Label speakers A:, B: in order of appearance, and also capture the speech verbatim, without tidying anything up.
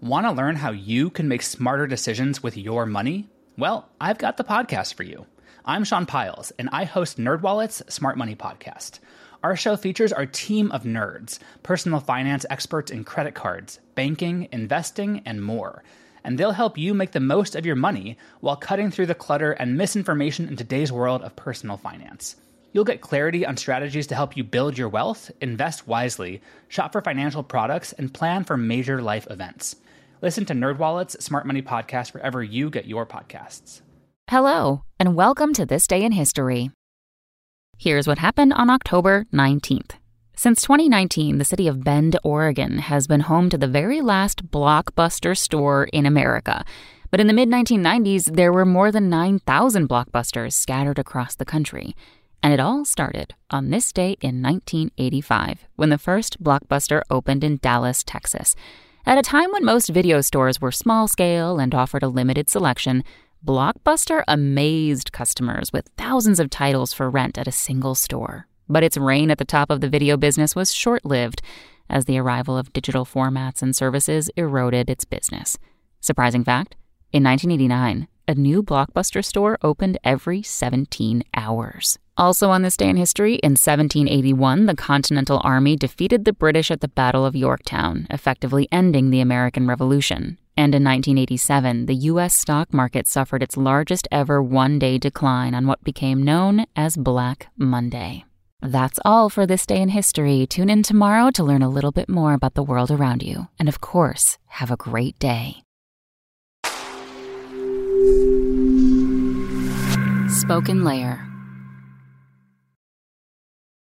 A: Want to learn how you can make smarter decisions with your money? Well, I've got the podcast for you. I'm Sean Piles, and I host NerdWallet's Smart Money Podcast. Our show features our team of nerds, personal finance experts in credit cards, banking, investing, and more. And they'll help you make the most of your money while cutting through the clutter and misinformation in today's world of personal finance. You'll get clarity on strategies to help you build your wealth, invest wisely, shop for financial products, and plan for major life events. Listen to NerdWallet's Smart Money Podcast wherever you get your podcasts.
B: Hello, and welcome to This Day in History. Here's what happened on October nineteenth. Since twenty nineteen, the city of Bend, Oregon, has been home to the very last Blockbuster store in America. But in the mid nineteen nineties, there were more than nine thousand Blockbusters scattered across the country. And it all started on this day in nineteen eighty-five, when the first Blockbuster opened in Dallas, Texas. At a time when most video stores were small-scale and offered a limited selection, Blockbuster amazed customers with thousands of titles for rent at a single store. But its reign at the top of the video business was short-lived, as the arrival of digital formats and services eroded its business. Surprising fact, in nineteen eighty-nine, a new Blockbuster store opened every seventeen hours. Also on this day in history, in seventeen eighty-one, the Continental Army defeated the British at the Battle of Yorktown, effectively ending the American Revolution. And in nineteen eighty-seven, the U S stock market suffered its largest ever one-day decline on what became known as Black Monday. That's all for This Day in History. Tune in tomorrow to learn a little bit more about the world around you. And of course, have a great day. Spoken Layer.